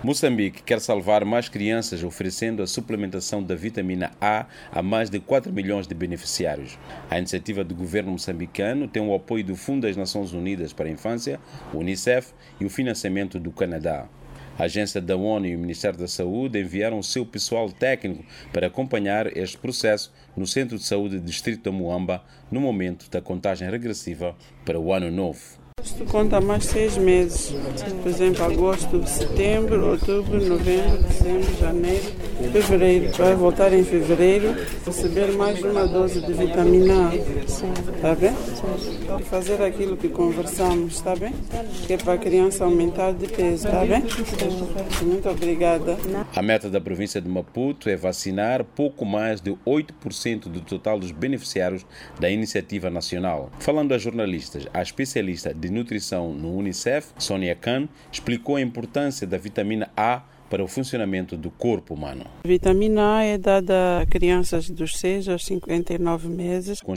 Moçambique quer salvar mais crianças oferecendo a suplementação da vitamina A a mais de 4 milhões de beneficiários. A iniciativa do governo moçambicano tem o apoio do Fundo das Nações Unidas para a Infância, o UNICEF, e o financiamento do Canadá. A agência da ONU e o Ministério da Saúde enviaram o seu pessoal técnico para acompanhar este processo no Centro de Saúde do Distrito da Muamba, no momento da contagem regressiva para o Ano Novo. Isto conta mais 6 meses, por exemplo, agosto, setembro, outubro, novembro, dezembro, janeiro, fevereiro. Vai voltar em fevereiro, receber mais uma dose de vitamina A, está bem? E fazer aquilo que conversamos, está bem? Que é para a criança aumentar de peso, está bem? Muito obrigada. A meta da província de Maputo é vacinar pouco mais de 8% do total dos beneficiários da iniciativa nacional. Falando a jornalistas, a especialista de nutrição no UNICEF, Sônia Khan, explicou a importância da vitamina A para o funcionamento do corpo humano. A vitamina A é dada a crianças dos 6 aos 59 meses.